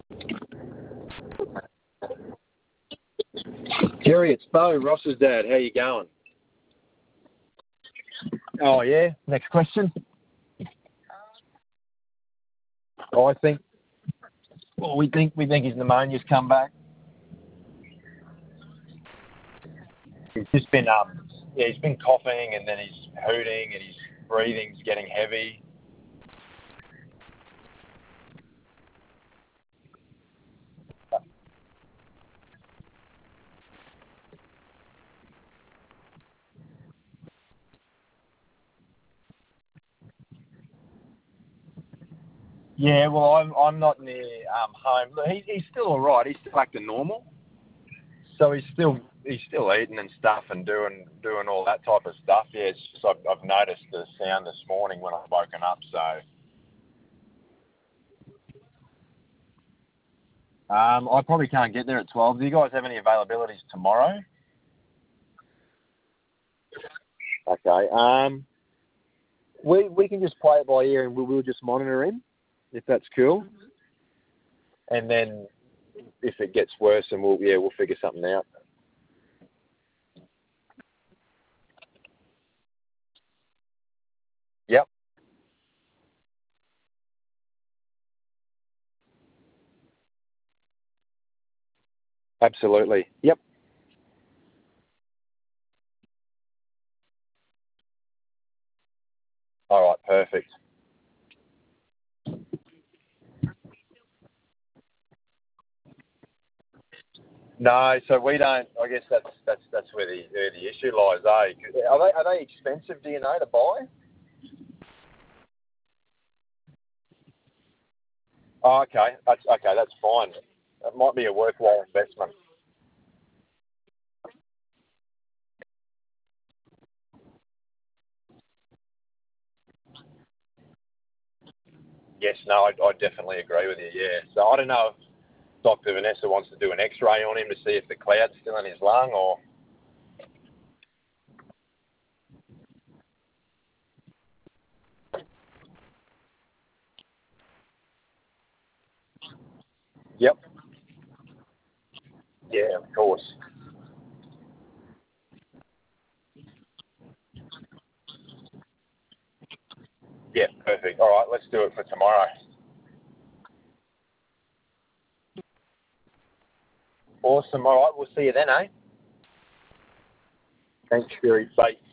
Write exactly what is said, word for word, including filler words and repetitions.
Jerry, it's Bo, Ross's dad. How you going? Oh, yeah? Next question. Oh, I think, well, we think we think his pneumonia's come back. He's just been, um, yeah, he's been coughing and then he's hooting and his breathing's getting heavy. Yeah, well, I'm I'm not near um, home. Look, he, he's still all right. He's still acting normal. So he's still he's still eating and stuff and doing doing all that type of stuff. Yeah, it's just I've, I've noticed the sound this morning when I've woken up. So um, I probably can't get there at twelve. Do you guys have any availabilities tomorrow? Okay. Um, we we can just play it by ear and we will just monitor him if that's cool. And then if it gets worse, then we'll yeah we'll figure something out. Yep. Absolutely. Yep. All right. Perfect. No, so we don't. I guess that's that's that's where the where the issue lies. Eh? Are they are they expensive? Do you know to buy? Oh, okay. That's okay. That's fine. It might be a worthwhile investment. Yes. No, I, I definitely agree with you. Yeah. So I don't know if Doctor Vanessa wants to do an X-ray on him to see if the cloud's still in his lung or. Yep. Yeah. Of course. Yeah. Perfect. All right. Let's do it for tomorrow. Awesome. All right. We'll see you then, eh? Thanks, Fury. Bye.